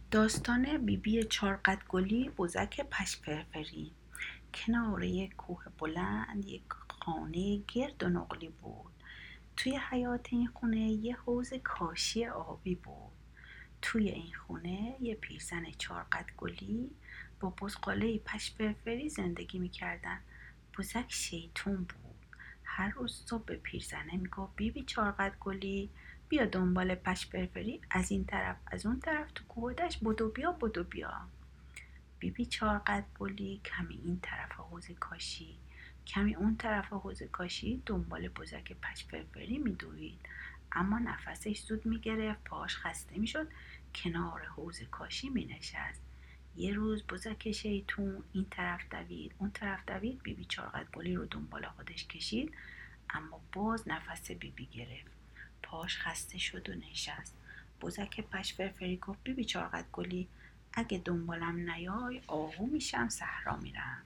داستان بیبی چارقد گلی بزک پشپرفری. کنار یک کوه بلند یک خانه گرد و نقلی بود. توی حیاط این خونه یه حوض کاشی آبی بود. توی این خونه یه پیرزن چارقد گلی با بزغاله پشپرفری زندگی میکردن. بزک شیطون بود. هر روز صبح به پیرزنه میگفت بیبی چارقد گلی بیا دنبال پشپرفری، از این طرف از اون طرف تو کوه و دشت بدو بیا بدو بیا. بیبی چارقد گلی کمی این طرف حوض کاشی کمی اون طرف حوض کاشی دنبال بزک پشپرفری میدوید، اما نفسش زود میگرفت، پاش خسته میشد، کنار حوض کاشی مینشست. یه روز بزک شیطون این طرف دوید اون طرف دوید، بیبی چارقد گلی رو دنبال خودش کشید، اما باز نفس بیبی گرفت، پاش خسته شد و نشست. بزک پشپرفری گفت بیبی چارقد گلی اگه دنبالم نیای آهو میشم، صحرا میرم.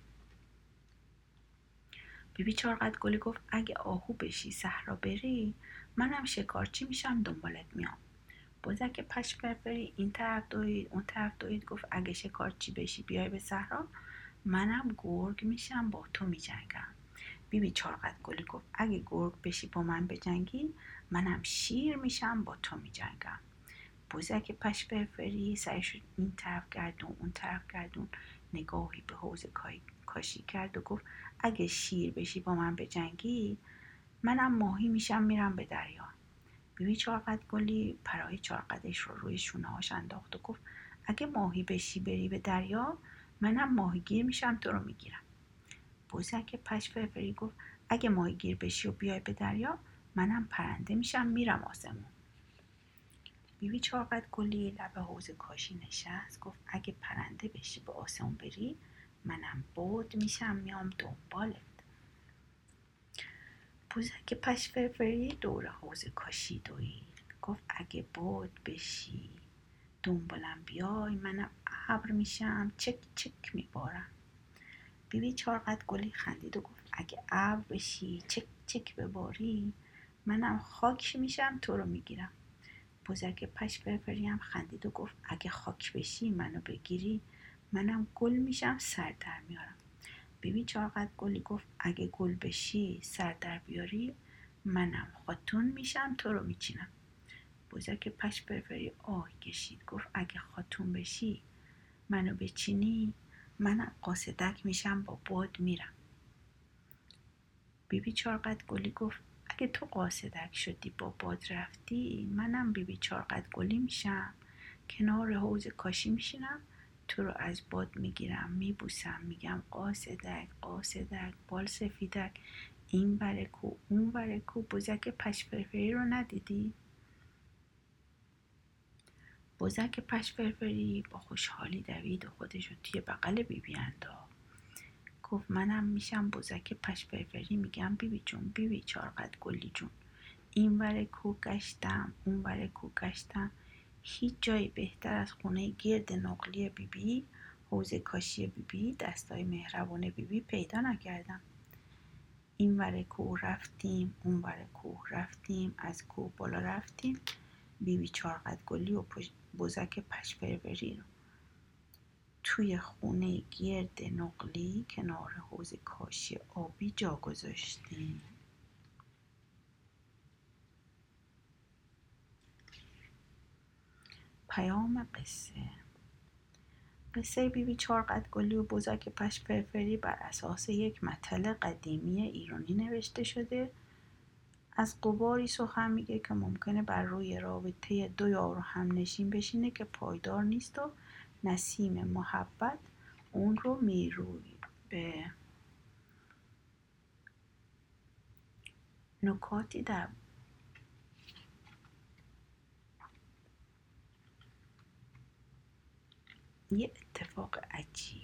بیبی چارقد گلی گفت اگه آهو بشی صحرا بری منم شکارچی میشم دنبالت میام. بزک پشپرفری این طرف دوید اون طرف دوید، گفت اگه شکارچی بشی بیای به صحرا منم گرگ میشم با تو میجنگم. بیبی چارقد گلی گفت اگه گرگ بشی با من بجنگی منم شیر میشم با تو میجنگم. بزک پشپرفری سرش این طرف گردون اون طرف گردون، نگاهی به حوض کاشی کرد و گفت اگه شیر بشی با من بجنگی منم ماهی میشم میرم به دریا. بیبی چارقد گلی پرای چارقدش رو روی شونه هاش انداخت و گفت اگه ماهی بشی بری به دریا منم ماهیگیر میشم تو رو میگیرم. بزک پشپرفری گفت اگه ماهیگیر بشی و بیای به دریا منم پرنده میشم میرم آسمون. بیبی چارقد گلی لب حوض کاشی نشست، گفت اگه پرنده بشی به آسمون بری منم باد میشم میام دنبالت. بزک پشپرفری دور حوض کاشی دوید، گفت اگه باد بشی دنبالم بیای منم ابر میشم چک چک میبارم. بیبی چارقد گلی خندید و گفت اگه ابر بشی چک چک بباری منم خاک میشم تو رو میگیرم. بزک پشپرفری هم خندید و گفت اگه خاک بشی منو بگیری منم گل میشم سر در میارم. بیبی چارقد گلی گفت اگه گل بشی سر در بیاری منم خاتون میشم تو رو میچینم. بزک پشپرفری آه کشید، گفت اگه خاتون بشی منو بچینی منم قاصدک میشم با باد میرم. بیبی چارقد گلی گفت اگه تو قاصدک شدی با باد رفتی منم بیبی چارقد گلی میشم، کنار حوض کاشی میشینم، تو رو از باد میگیرم میبوسم میگم قاصدک قاصدک بال سفیدک این بره کو اون بره کو. بزک پشپرفری رو ندیدی؟ بزک پشپرفری با خوشحالی دوید و خودش رو توی بغل بیبی انداخت، گفت منم میشم بزک پشپرفری، میگم بیبی جون بیبی چارقد گلی جون این ور کو گشتم اون ور کو گشتم، هیچ جایی بهتر از خونه گرد نقلی بیبی، حوض کاشی بیبی، دستای مهربون بیبی پیدا نکردم. این ور کوه رفتیم اون ور کوه رفتیم، از کوه بالا رفتیم، بیبی چارقد گلی و بزک پشپرفری رو توی خونه گرد نقلی کنار حوض کاشی آبی جا گذاشتیم. پیام قصه بیبی چارقد گلی و بزک پشپرفری بر اساس یک متل قدیمی ایرانی نوشته شده. از غباری سخن میگه که ممکنه بر روی رابطه دو یار و همنشین بشینه که پایدار نیست و نسیم محبت اون رو میروی به نکاتی در یه اتفاق عجیب،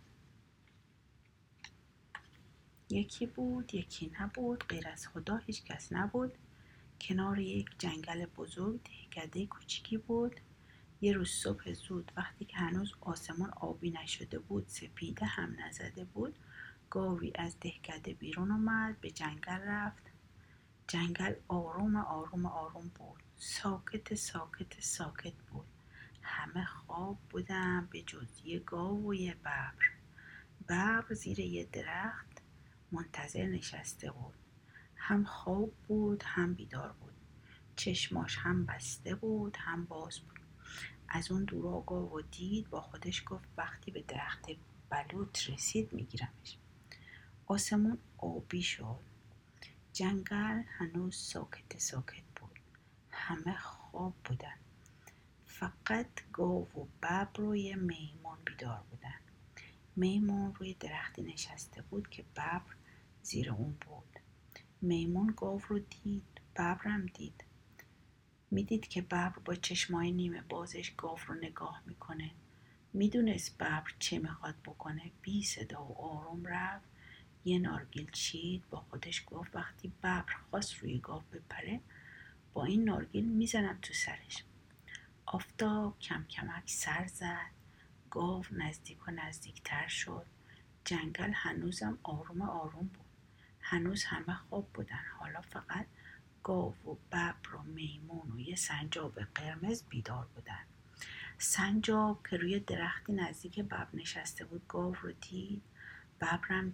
یکی بود یکی نبود، غیر از خدا هیچ کس نبود. کنار یک جنگل بزرگ دهکده کوچیکی بود. یه روز صبح زود وقتی که هنوز آسمون آبی نشده بود، سپیده هم نزده بود، گاوی از دهکده بیرون اومد، به جنگل رفت. جنگل آروم آروم آروم بود، ساکت ساکت ساکت بود، همه خواب خواب بودن به جز یه گاو و یه ببر. ببر زیر یه درخت منتظر نشسته بود. هم خواب بود هم بیدار بود. چشماش هم بسته بود هم باز بود. از اون دورا گاو دید، با خودش گفت وقتی به درخت بلوط رسید میگیرمش. آسمون آبی شد. جنگل هنوز ساکت بود. همه خواب بودن. فقط گاو و ببر و یه میمون بیدار بودن. میمون روی درختی نشسته بود که ببر زیر اون بود. میمون گاو رو دید، ببرم دید. میدید که ببر با چشمای نیمه بازش گاو رو نگاه میکنه. میدونست ببر چه میخواد بکنه. بی صدا و آروم رفت یه نارگیل چید، با خودش گفت وقتی ببر خواست روی گاو بپره با این نارگیل میزنم تو سرش. آفتاب کم کمک سر زد. گاو نزدیک و نزدیکتر شد. جنگل هنوزم آروم بود. هنوز همه خواب بودن. حالا فقط گاو و ببر و میمون و یه سنجاب قرمز بیدار بودن. سنجاب که روی درختی نزدیک ببر نشسته بود گاو رو دید. ببرم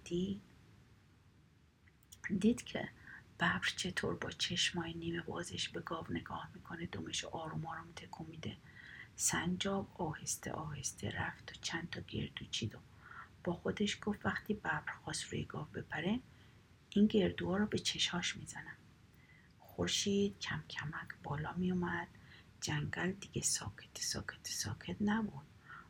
دید که ببر چطور با چشمای نیمه بازش به گاو نگاه میکنه. دمش آروم تکون میده. سنجاب آهسته آهسته رفت و چند تا گردو چید و با خودش گفت وقتی ببر خواست روی گاو بپره این گردوها رو به چشاش میزنم. خورشید کم کمک بالا می اومد. جنگل دیگه ساکت نبود.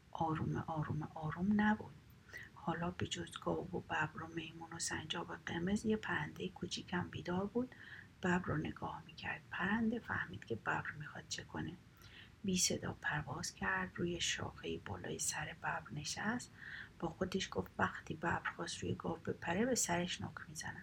آروم نبود. حالا به جز گاو و ببر و میمون و سنجاب قرمز یه پرنده کوچیکم بیدار بود. ببر رو نگاه میکرد. پرنده فهمید که ببر میخواد چه کنه. بی صدا پرواز کرد. روی شاخه بالای سر ببر نشست. با خودش گفت وقتی ببر خواست روی گاو بپره به سرش نوک میزنم.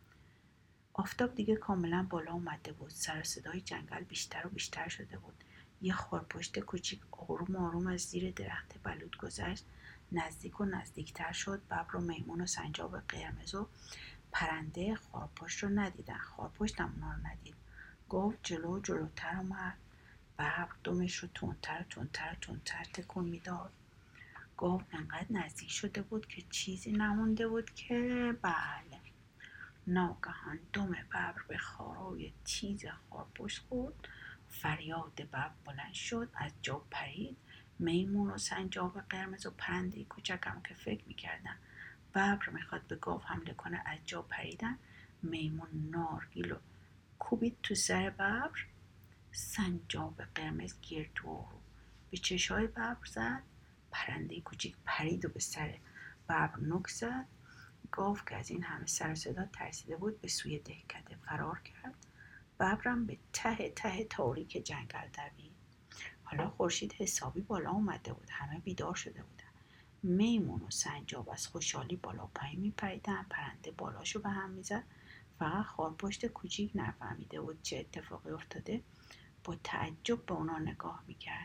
آفتاب دیگه کاملا بالا اومده بود. سر صدای جنگل بیشتر و بیشتر شده بود. یه خارپشت کوچیک آروم از زیر درخت بلوط گذشت. نزدیک و نزدیکتر شد. ببر و میمون و سنجاب قرمز و پرنده خارپشت رو ندیدن. خارپشت هم اونا رو ندید. گاو جلوتر اومد. ببر دمش رو تندتر تکون میداد. گاو انقدر نزدیک شده بود که چیزی نمونده بود که بله. ناگهان دم ببر به خارای تیز خارپشت خورد. فریاد ببر بلند شد. از جا پرید. میمون و سنجاب قرمز و پرنده کوچکم که فکر میکردن ببر میخواد به گاو حمله کنه از جا پریدن. میمون نارگیل و کوبید تو سر ببر. سنجاب قرمز گردو رو به چشای ببر زد. پرنده کوچیک پرید و به سر ببر نوک زد. گاو که از این همه سر و صدا ترسیده بود به سوی دهکده فرار کرد. ببرم به ته تاریک جنگل دوید. حالا خورشید حسابی بالا اومده بود. همه بیدار شده بودن. میمون و سنجاب از خوشحالی بالا پایین میپریدن. پرنده بالاشو به هم میزد. فقط خارپشت کوچیک نفهمیده بود چه اتفاقی افتاده. با تعجب به اونا نگاه میکرد.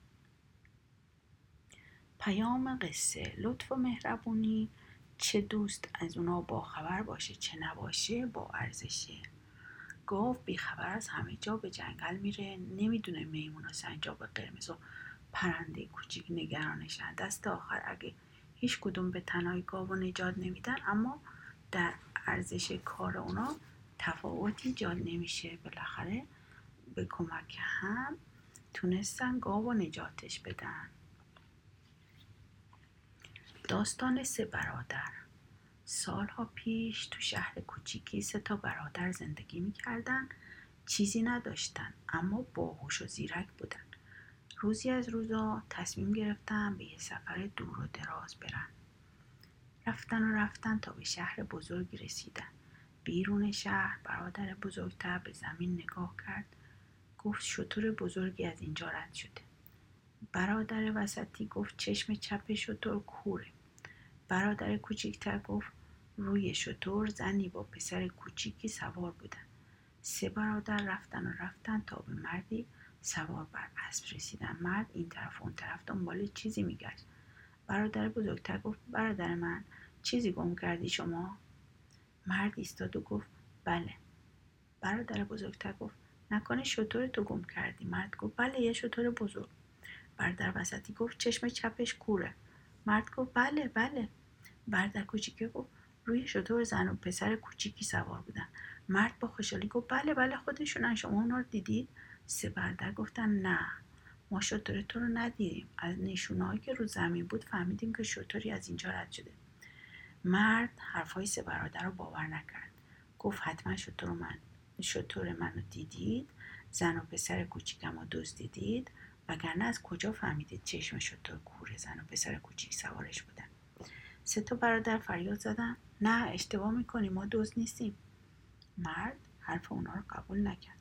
پیام قصه: لطف و مهربونی چه دوست از اونا با خبر باشه چه نباشه با ارزشه. گاو بیخبر از همه جا به جنگل میره. نمیدونه میمون و سنجاب قرمز و پرنده کوچیک نگرانشن. دست آخر اگه هیچ کدوم به تنهایی گاو و نجات نمیدن اما در ارزش کار اونا تفاوتی ایجاد نمیشه. بالاخره به کمک هم تونستن گاو و نجاتش بدن. داستان 3 برادر. سالها پیش تو شهر کوچیکی 3 برادر زندگی میکردن. چیزی نداشتن اما باهوش و زیرک بودن. روزی از روزا تصمیم گرفتن به یه سفر دور و دراز برن. رفتن تا به شهر بزرگی رسیدن. بیرون شهر برادر بزرگتر به زمین نگاه کرد. گفت شتر بزرگی از اینجا رد شده. برادر وسطی گفت چشم چپ شتر کوره. برادر کوچکتر گفت روی شتر زنی با پسر کوچیکی سوار بودن. 3 برادر رفتن تا به مردی سوار بر اسب رسیدن. مرد این طرف اون طرف دنبال چیزی میگشت. برادر بزرگتر گفت برادر من چیزی گم کردی شما؟ مرد ایستاد و گفت بله. برادر بزرگتر گفت نکنه شتر تو گم کردی؟ مرد گفت بله یه شتر بزرگ. برادر وسطی گفت چشم چپش کوره. مرد گفت بله بله. برادر کوچیکه گفت روی شتر زن و پسر کوچیکی سوار بودن. مرد با خوشحالی گفت بله بله خودشونن، شما اونا رو دیدید؟ سه برادر گفتن نه، ما شتر تو رو ندیدیم، از نشونه‌هایی که رو زمین بود فهمیدیم که شتری از اینجا رد شده. مرد حرفای سه برادر رو باور نکرد. گفت حتما شتر منو دیدید، زن و پسر کوچیکم رو دزدیدید، وگرنه از کجا فهمیدید چشم شتر کوره زن و پسر کوچیک سوارش بودن؟ سه تا برادر فریاد زدن نه اشتباه میکنی، ما دزد نیستیم. مرد حرف اونا رو قبول نکرد.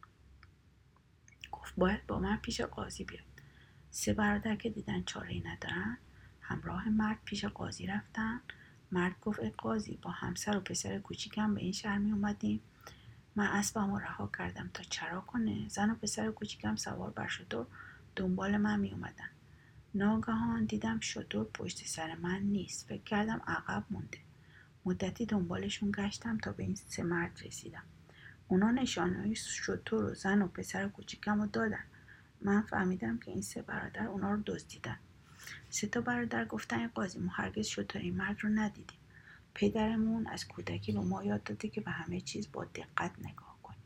گفت باید با من پیش قاضی بیاد. سه برادر که دیدن چاره‌ای ندارن همراه مرد پیش قاضی رفتن. مرد گفت ای قاضی، با همسر و پسر کوچیکم به این شهر می اومدیم. من اسبم رو رها کردم تا چرا کنه. زن و پسر کوچیکم سوار بر شتر دنبال من می اومدن. ناگهان دیدم شتر پشت سر من نیست. فکر کردم عقب مونده. مدتی دنبالشون گشتم تا به این سه مرد رسیدم. اونا نشانه‌های شتر و زن و پسر کوچیکم رو دادن. من فهمیدم که این سه برادر اونا رو دزدیدن. سه تا برادر گفتن ای قاضی، ما هرگز شتر این مرد رو ندیدیم. پدرمون از کودکی به ما یاد داده که به همه چیز با دقت نگاه کنیم.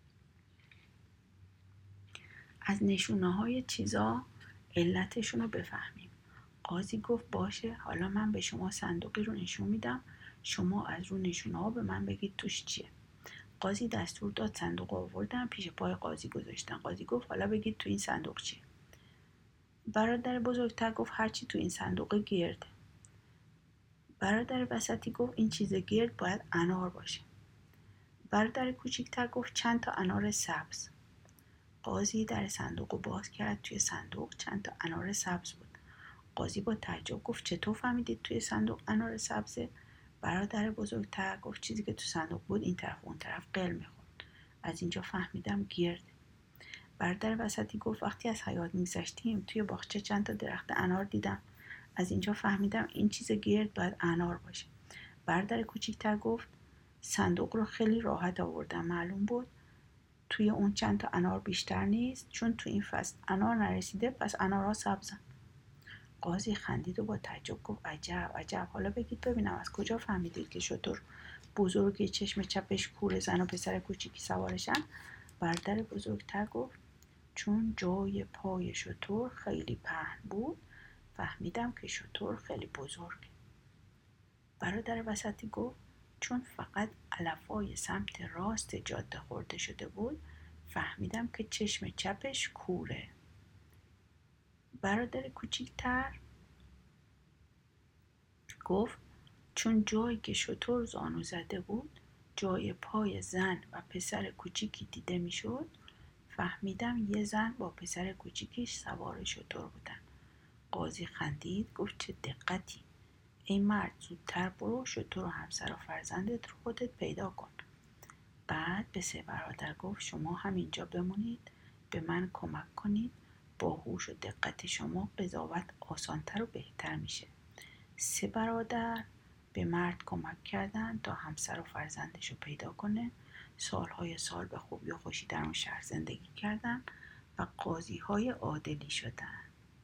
از نشونه‌های چیزا علتشون رو بفهمیم. قاضی گفت باشه، حالا من به شما صندوقی رو نشون میدم، شما از رو نشونه‌ها به من بگید توش چیه. قاضی دستور داد صندوق آوردن پیش پای قاضی گذاشتن. قاضی گفت حالا بگید تو این صندوق چیه. برادر بزرگتر گفت هرچی تو این صندوق گرده. برادر وسطی گفت این چیز گرد باید انار باشه. برادر کوچیکتر گفت چند تا انار سبز. قاضی در صندوق رو باز کرد. توی صندوق چند تا انار سبز بود. قاضی با تعجب گفت چطور فهمیدید توی صندوق انار سبزه؟ برادر بزرگتر گفت چیزی که تو صندوق بود این طرف و اون طرف قل میخورد، از اینجا فهمیدم گرد. برادر وسطی گفت وقتی از حیاط میگذشتیم توی باغچه چند تا درخت انار دیدم، از اینجا فهمیدم این چیز گرد باید انار باشه. برادر کوچیکتر گفت صندوق رو خیلی راحت آوردم، معلوم بود توی اون چند تا انار بیشتر نیست، چون توی این فصل انار نرسیده، پس انارها سبزن. قاضی خندید و با تعجب گفت عجب عجب، حالا بگید ببینم از کجا فهمیدید که شتر بزرگی چشم چپش کوره زن و پسر کوچیکی سوارشن؟ برادر بزرگتر گفت چون جای پای شتر خیلی پهن بود فهمیدم که شتر خیلی بزرگه. برادر وسطی گفت چون فقط علفای سمت راست جاده خورده شده بود فهمیدم که چشم چپش کوره. برادر کوچیکتر گفت چون جایی که شتر زانو زده بود جای پای زن و پسر کوچیکی دیده میشد فهمیدم یه زن با پسر کوچیکیش سوار شتر بودن. قاضی خندید گفت چه دقتی، ای مرد زودتر برو شتر و همسر و فرزندت رو خودت پیدا کن. بعد به سه برادر گفت شما همینجا بمونید، به من کمک کنید، با هوش و دقت شما قضاوت آسانتر و بهتر میشه. سه برادر به مرد کمک کردن تا همسر و فرزندش رو پیدا کنه. سالهای سال به خوبی و خوشی در اون شهر زندگی کردن و قاضی های عادلی شدن.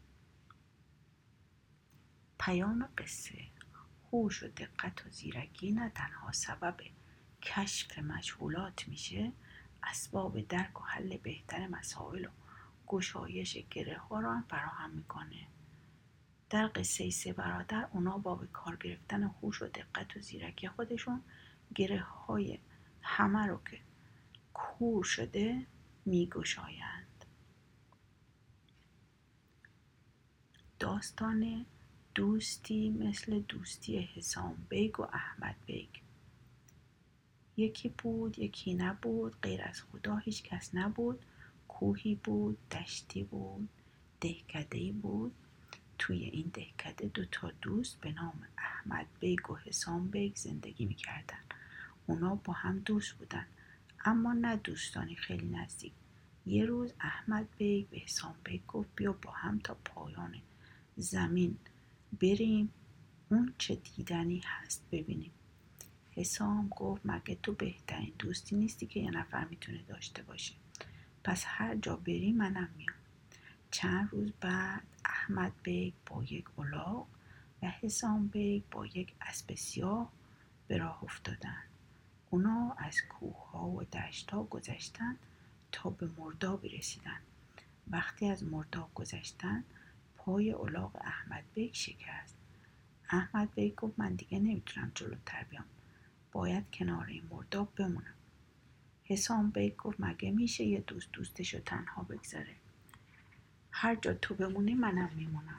پیام قصه: هوش و دقت و زیرکی نه تنها سبب کشف مجهولات میشه، اسباب درک و حل بهتر مسائل و گشایش گره ها رو هم فراهم میکنه. در قصه سه برادر اونا با به کار گرفتن هوش و دقت و زیرکی خودشون گره های همه رو که کور شده میگشایند. داستان دوستی مثل دوستی حسام بیگ و احمد بیگ. یکی بود یکی نبود، غیر از خدا هیچ کس نبود. کوهی بود، دشتی بود، دهکده‌ای بود. توی این دهکده 2 تا دوست به نام احمد بیگ و حسام بیگ زندگی میکردن. اونا با هم دوست بودن اما نه دوستانی خیلی نزدیک. یه روز احمد بیگ به حسام بیگ گفت بیا با هم تا پایان زمین بریم اون چه دیدنی هست ببینیم. حسام گفت مگه تو بهترین دوستی نیستی که یه نفر میتونه داشته باشه؟ پس هر جا بری منم میام. چند روز بعد احمد بیگ با یک الاغ و حسام بیگ با یک اسب سیاه به راه افتادند. اونا از کوه‌ها و دشت‌ها گذشتن تا به مردابی رسیدن. وقتی از مرداب گذشتن پای الاغ احمد بیگ شکست. احمد بیگ گفت من دیگه نمیتونم جلوتر بیام. باید کنار این مرداب بمونم. حسام بیگ گفت مگه میشه یه دوستشو تنها بگذاره؟ هر جا تو بمونی منم میمونم.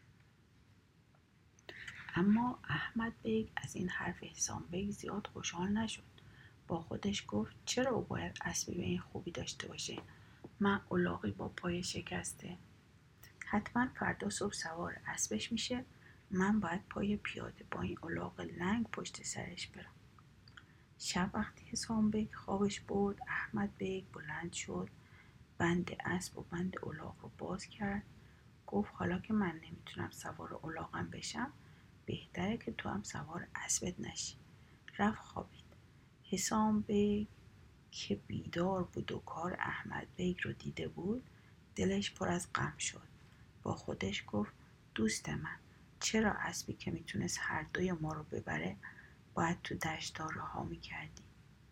اما احمد بیگ از این حرف حسام بیگ زیاد خوشحال نشد. با خودش گفت چرا او باید اسبی به این خوبی داشته باشه؟ من الاغی با پای شکسته. حتما فردا صبح سوار اسبش میشه. من باید پای پیاده با این الاغ لنگ پشت سرش برم. شب وقتی حسام بیگ خوابش برد احمد بیگ بلند شد، بند اسب و بند الاغ رو باز کرد. گفت حالا که من نمیتونم سوار الاغم بشم بهتره که تو هم سوار اسبت نشی. رفت خوابید. حسام بیگ که بیدار بود و کار احمد بیگ رو دیده بود دلش پر از غم شد. با خودش گفت دوست من چرا اسبی که میتونست هر دوی ما رو ببره باید تو دشتا رها میکردی؟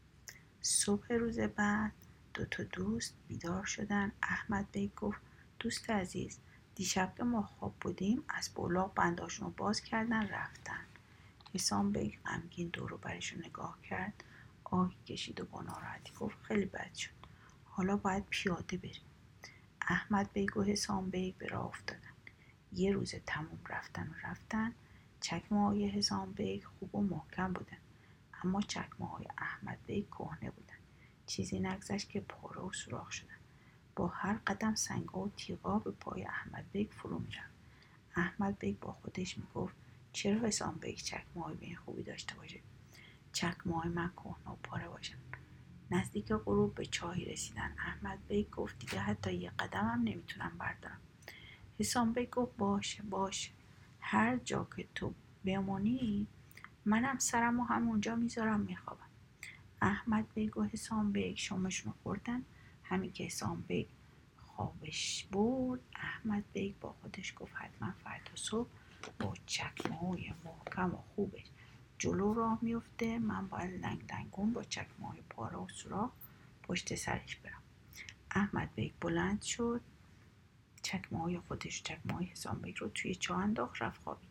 صبح روز بعد دوتا دوست بیدار شدن. احمد بیگ گفت دوست عزیز دیشب که ما خواب بودیم اسب و الاغ بنداشون رو باز کردن رفتن. حسام بیگ غمگین دور و برش رو نگاه کرد، آهی کشید و با ناراحتی گفت خیلی بد شد. حالا باید پیاده بریم. احمد بیگ و حسام بیگ به راه افتادن. یه روز تموم رفتن. چکمه های حسام بیگ خوب و محکم بودن اما چکمه های احمد بیگ کهنه بودن. چیزی نگذشت که پاره و سوراخ شدن. با هر قدم سنگا و تیغا به پای احمد بیگ فرو میرفت. احمد بیگ با خودش میگفت چرا حسام بیگ چکمه های به این خوبی داشته باشه؟ چکمه های من کهنه و پاره باشن. نزدیک غروب به چاهی رسیدن. احمد بیگ گفت دیگه حتی یه قدم هم نمیتونم بردارم. حسام بیگ گفت باشه هر جا که تو بمونی منم سرمو همونجا میذارم میخوابم. احمد بیگ و حسام بیگ شامشون رو خوردن. همین که حسام بیگ خوابش برد احمد بیگ با خودش گفت حتما فردا صبح با چکمه‌های محکم و خوبش جلو راه میفته. من باید لنگ لنگون با چکمه‌های پاره و سوراخ پشت سرش برم. احمد بیگ بلند شد، چکمه‌های خودش چکمه‌های حسام بیگ رو توی چاه انداخت رفت خوابید.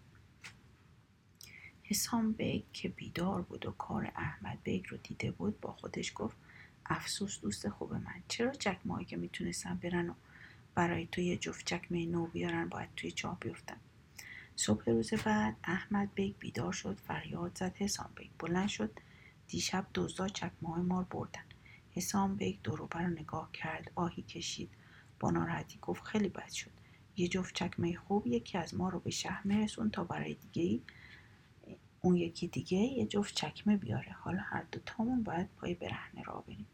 حسام بیگ که بیدار بود و کار احمد بیگ رو دیده بود با خودش گفت افسوس دوست خوب من، چرا چکمه‌هایی که میتونستن برن و برای تو یه جفت چکمه نو بیارن باید توی چاه بیفتن. صبح روز بعد احمد بیگ بیدار شد، فریاد زد. حسام بیگ بلند شد. دیشب دزدا چکمه‌های ما رو بردن. حسام بیگ دور و بر رو نگاه کرد، آهی کشید، با ناراحتی گفت خیلی بد شد. یه جفت چکمه خوب یکی از ما رو به شهر میرسون تا برای دیگه‌ای اون یکی دیگه یه جفت چکمه بیاره. حالا هر دوتامون باید پای برهنه راه بریم.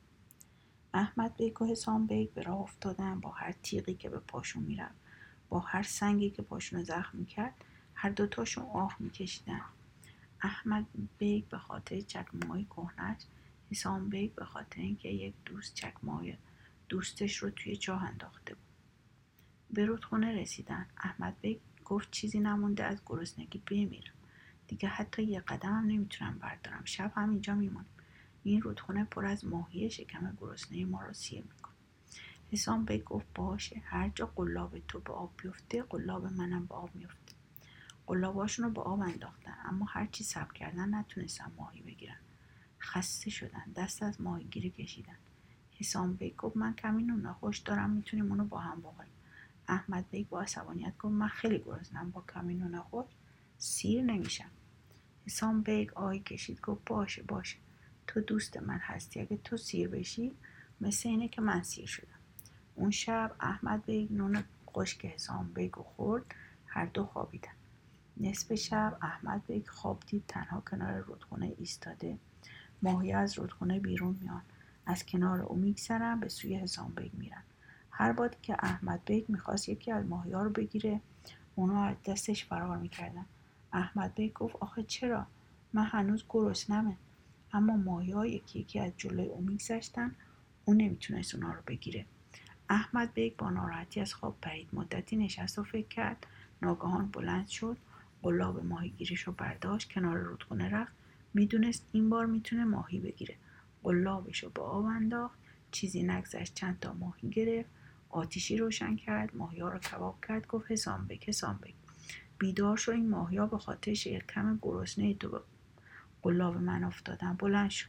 احمد بیگ و حسام بیگ به راه افتادن. با هر تیغی که به پاشون میرفت، با هر سنگی که پاشون رو زخم میکرد، هر دوتاشون آه میکشیدن. احمد بیگ به خاطر چکمه‌های کهنه‌اش، حسام بیگ به خاطر اینکه یک دوست چکمه‌های دوستش رو توی چاه انداخته بود. به رودخونه رسیدن. احمد بیگ گفت چیزی نمونده از گرسنگی بمیرم. دیگه حتی یه قدم هم نمیتونم بردارم. شب هم اینجا میمونم. این رودخونه پر از ماهی، شکم گرسنه ما رو سیر میکنه. حسام بیگ گفت باشه هر جا قلاب تو به آب بیفته قلاب منم به آب میفته. قلاباشون رو به آب انداختن اما هرچی صبر کردن نتونستن ماهی بگیرن. خسته شدن، دست از ماهیگیری کشیدن. حسام بیگ گفت من کمی نون نخوش دارم، میتونیم اونو با هم بخوریم. احمد بیگ با عصبانیت گفت من خیلی گرسنم، با کمی نون نخوش سیر نمیشم. حسام بیگ آهی کشید گفت باشه تو دوست من هستی، اگه تو سیر بشی مثل اینه که من سیر شدم. اون شب احمد بیگ نون خشک حسام بیگ رو خورد. هر دو خوابیدن. نصف شب احمد بیگ خواب دید تنها کنار رودخونه ایستاده. ماهی از رودخونه بیرون میان، از کنار او میگذرن، به سوی حسام بیگ میرن. هر بار که احمد بیگ میخواست یکی از ماهی ها رو بگیره اونا از دستش فرار میکردن. احمد بیگ گفت آخه چرا؟ من هنوز گرسنمه. اما ماهی ها یکی یکی از جلوی او میگذشتن. او نمیتونست اونا رو بگیره. احمد بیگ با ناراحتی از خواب پرید. مدتی نشست و فکر کرد. ناگهان بلند شد، قلاب ماهیگیریش رو برداشت، کنار رودخونه رفت. میدونست این بار میتونه ماهی بگیره. قلابش رو به آب انداخت. چیزی نگذشت چند تا ماهی گرفت. آتیشی روشن کرد، ماهی ها رو کباب کرد. گفت حسام بگ بیدار شو، این ماهی ها به خاطر شکم گرسنه تو به قلاب من افتادن. بلند شو.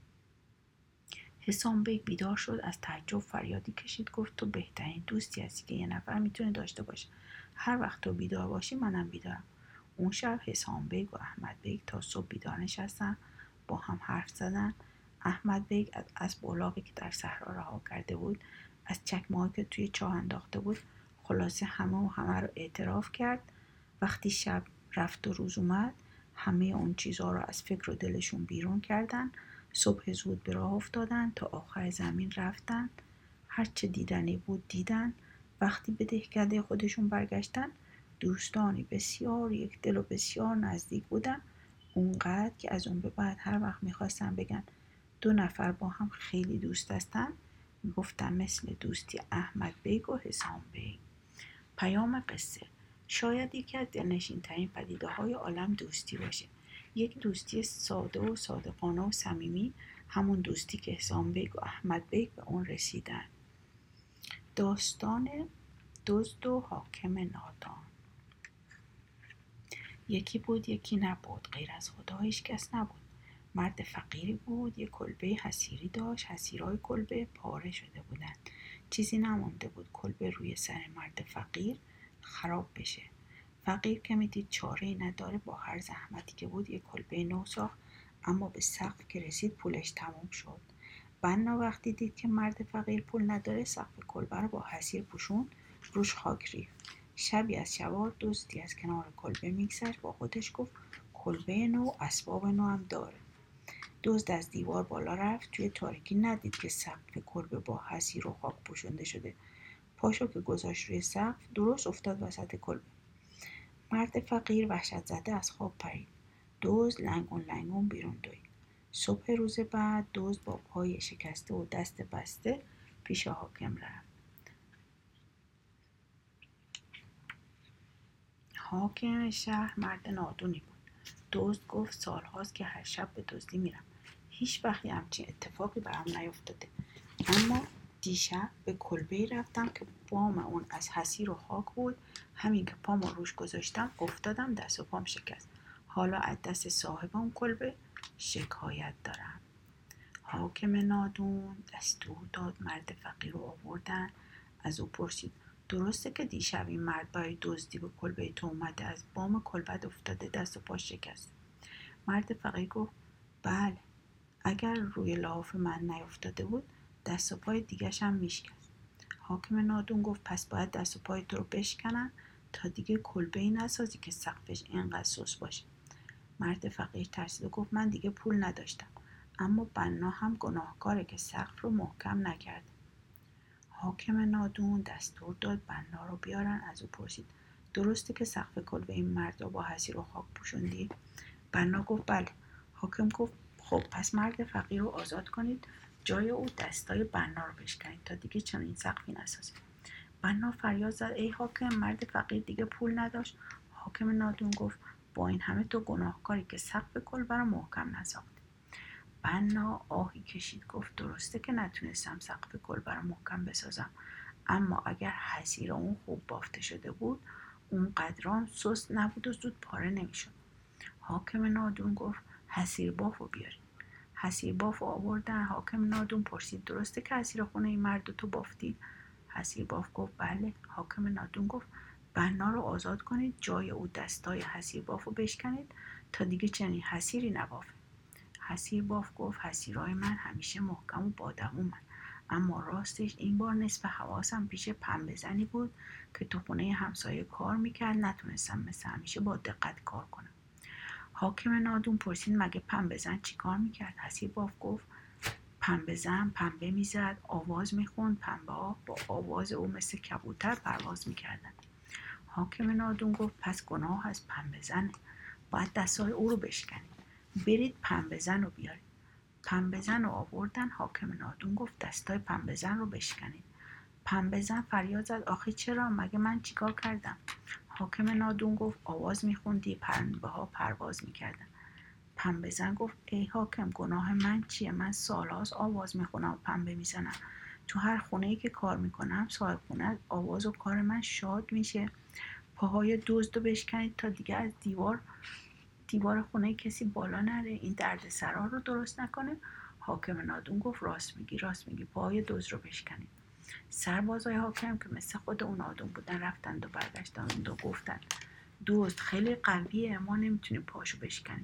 حسام بیگ بیدار شد، از تعجب فریادی کشید. گفت تو بهترین دوستی هستی که یه نفر میتونه داشته باشه. هر وقت تو بیدار باشی منم بیدارم. اون شب حسام بیگ و احمد بیگ تا صبح بیدار نشستن، با هم حرف زدن. احمد بیگ از بلاغی که در صحرا رها کرده بود، از چکمه‌هایی که توی چاه انداخته بود، خلاصه همه رو اعتراف کرد. وقتی شب رفت و روز اومد، همه اون چیزها رو از فکر و دلشون بیرون کردن. صبح زود به راه افتادن، تا آخر زمین رفتن. هرچه دیدنی بود دیدن. وقتی به دهکده خودشون برگشتن، دوستانی بسیار یک دل و بسیار نزدیک بودن. اونقدر که از اون به بعد هر وقت میخواستن بگن دو نفر با هم خیلی دوست هستن، میگفتن مثل دوستی احمد بیگ و حسام بیگ. پیام قصه: شاید یکی از دلنشین‌ترین پدیده‌های عالم دوستی باشه. یک دوستی ساده و صادقانه و صمیمی، همون دوستی که حسام بیگ و احمد بیگ به اون رسیدن. داستان دزد و حاکم نادان. یکی بود یکی نبود، غیر از خدا هیچ کس نبود. مرد فقیری بود، یک کلبه حصیری داشت. حصیرهای کلبه پاره شده بودند. چیزی نمانده بود کلبه روی سر مرد فقیر خراب بشه. فقیر که میدید چاره‌ای نداره، با هر زحمتی که بود یک کلبه نو ساخت، اما به سقف که رسید پولش تموم شد. بنا وقتی دید که مرد فقیر پول نداره، سقف کلبه رو با حصیر پوشون، روش خاک ریخت. شبی از شبا دزدی از کنار کلبه میگذشت، با خودش گفت کلبه نو اسباب نو هم داره. دزد از دیوار بالا رفت، توی تاریکی ندید که سقف کلبه با حصیر و خاک پوشونده شده. پاشو که گذاشت روی سقف، درست افتاد وسط کلبه. مرد فقیر وحشت زده از خواب پرید. دزد لنگون لنگون بیرون دوید. صبح روز بعد دزد با پای شکسته و دست بسته پیش حاکم رفت. حاکم شهر مرد نادونی بود. دزد گفت سالهاست که هر شب به دزدی میرم، هیچ وقت همچین اتفاقی برام نیفتاده، اما دیشب به کلبه‌ای رفتم که بام اون از حصیر و خاک بود. همین که پامو روش گذاشتم افتادم، دست و پام شکست. حالا از دست صاحب اون کلبه شکایت دارم. حاکم نادون دستور داد مرد فقیر رو آوردن. از او پرسید درسته که دیشب این مرد برای دزدی به کلبه تو اومده، از بام کلبه افتاده، دست و پاش شکسته؟ مرد فقیر گفت بله، اگر روی لحاف من نیفتاده بود دست و پای دیگرش هم میشکست. حاکم نادون گفت پس باید دست و پای تو رو بشکنن تا دیگه کلبه‌ای نسازی که سقفش اینقدر سوس باشه. مرد فقیر ترسید و گفت من دیگه پول نداشتم، اما بنا هم گناهکاره که سقف رو محکم نکرده. حاکم نادون دستور داد بنا رو بیارن. از او پرسید درسته که سقف کلبه این مرد رو با حصیر و خاک پوشوندی؟ بنا گفت بله. حاکم گفت خب پس مرد فقیر رو آزاد کنید، جای او دستای بنا رو بشکنید تا دیگه چنین سقفی نسازه. بنا فریاد زد ای حاکم، مرد فقیر دیگه پول نداشت. حاکم نادون گفت با این همه تو گناهکاری که سقف کلبه رو محکم نساختی. بنا آهی کشید، گفت درسته که نتونستم سقف کلبه رو محکم بسازم، اما اگر حصیر اون خوب بافته شده بود، اون قدرام سست نبود و زود پاره نمیشد. حاکم نادون گفت حصیر بافو بیارید. حصیر باف آوردن. حاکم نادون پرسید درسته که حصیر خونه این مرد تو بافتی؟ حصیر باف گفت بله. حاکم نادون گفت بنا رو آزاد کنید، جای او دستای حصیر بافو بشکنید تا دیگه چنین حصیری نبافه. حصیر باف گفت حصیرهای من همیشه محکم و بادمومن، اما راستش این بار نصف حواسم پیش پنبه زنی بود که تو خونه همسایه کار میکرد، نتونستم مثل همیشه با دقت کار کنم. حاکم نادون پرسید مگه پنبه زن چی کار میکرد؟ حصیر باف گفت پنبه زن پنبه میزد، آواز میخوند، پنبه ها با آواز او مثل کبوتر پرواز میکردن. حاکم نادون گفت پس گناه از پنبه زنه، باید دستای او رو بشکنید، برید پنبه زن رو بیارید. پنبه زن رو آوردن. حاکم نادون گفت دستای پنبه زن رو بشکنید. پنبه زن فریاد زد آخه چرا؟ مگه من چیکار کردم؟ حاکم نادون گفت آواز میخوندی، پنبه ها پرواز میکردن. پنبه زن گفت ای حاکم، گناه من چیه؟ من سالهاست آواز میخونم و پنبه میزنم. تو هر خونه‌ای که کار میکنم صاحب خونه آواز و کار من شاد میشه. پاهای دزد رو بشکنید تا دیگه از دیوار خونه کسی بالا نره، این درد سرا رو درست نکنه. حاکم نادون گفت راست میگی، پاهای دزد رو بشکنید. سربازای حاکم که مثل خود اون نادون بودن رفتند و برگشتند و گفتند دزد خیلی قویه، ما نمیتونیم پاشو بشکنیم.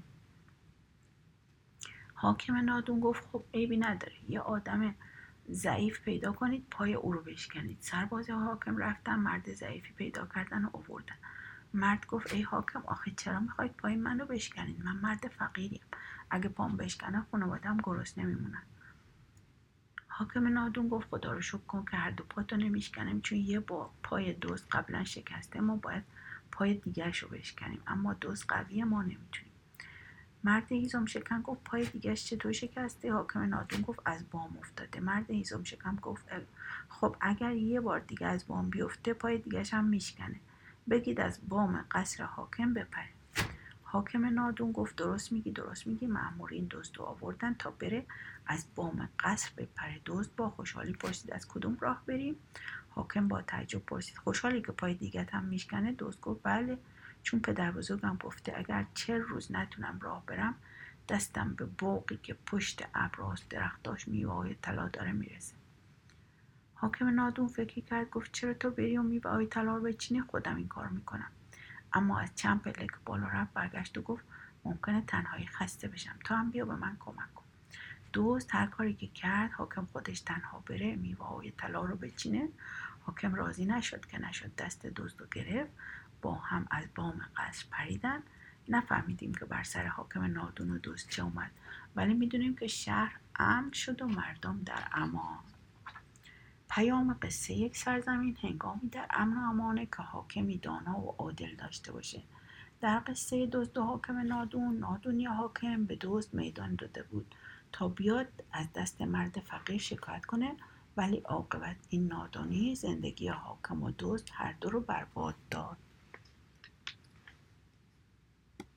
حاکم نادون گفت خب عیبی نداره، یه آدم ضعیف پیدا کنید پای او رو بشکنید. سربازای حاکم رفتن مرد ضعیفی پیدا کردن و آوردن. مرد گفت ای حاکم، آخه چرا میخواید پای من رو بشکنید؟ من مرد فقیریم، اگه پام بشکنه خانواده‌ام گرسنه میمونن. حاکم نادون گفت خدا رو شکر کن که هر دو پاتو نمیشکنیم، چون یه با پای دزد قبلا شکسته، ما باید پای دیگرش رو بشکنیم، اما دزد قویه، ما نمیتونیم. مرد هیزم شکن گفت پای دیگرش چطور شکسته؟ حاکم نادون گفت از بام افتاده. مرد هیزم شکن گفت خب اگر یه بار دیگه از بام بیفته پای دیگرش هم میشکنه، بگید از بام قصر حاکم بپره. حاکم نادون گفت درست میگی. مأمورین دزد رو آوردن تا بره از بام قصر بپره. دزد با خوشحالی پرسید از کدوم راه بریم؟ حاکم با تعجب پرسید خوشحالی که پای دیگت هم میشکنه؟ دزد گفت بله، چون پدر بزرگم گفته اگر 40 روز نتونم راه برم دستم به باغی که پشت ابراست درختاش میوه‌های طلا داره میرسه. حاکم نادون فکر کرد، گفت چرا تو بری و میوه‌های طلا رو بچینی؟ خودم این کار میکنم. اما از چند پله که بالا رفت برگشت و گفت ممکنه تنهایی خسته بشم، تو هم بیا به من کمک کن. دزد هر کاری که کرد حاکم خودش تنها بره میوه‌های طلا رو بچینه. حاکم راضی نشد که نشد، دست دزد رو گرفت، با هم از بام قصر پریدن. نفهمیدیم که بر سر حاکم نادون و دزد چه اومد، ولی میدونیم که شهر امن شد و مردم در امان. پیام قصه: یک سرزمین هنگامی در امن و امانه که حاکمی دانا و عادل داشته باشه. در قصه دزد و حاکم نادون یا حاکم به دزد میدان داده بود تا بیاد از دست مرد فقیر شکایت کنه، ولی عاقبت این نادانی زندگی حاکم و دزد هر دو رو برباد داد.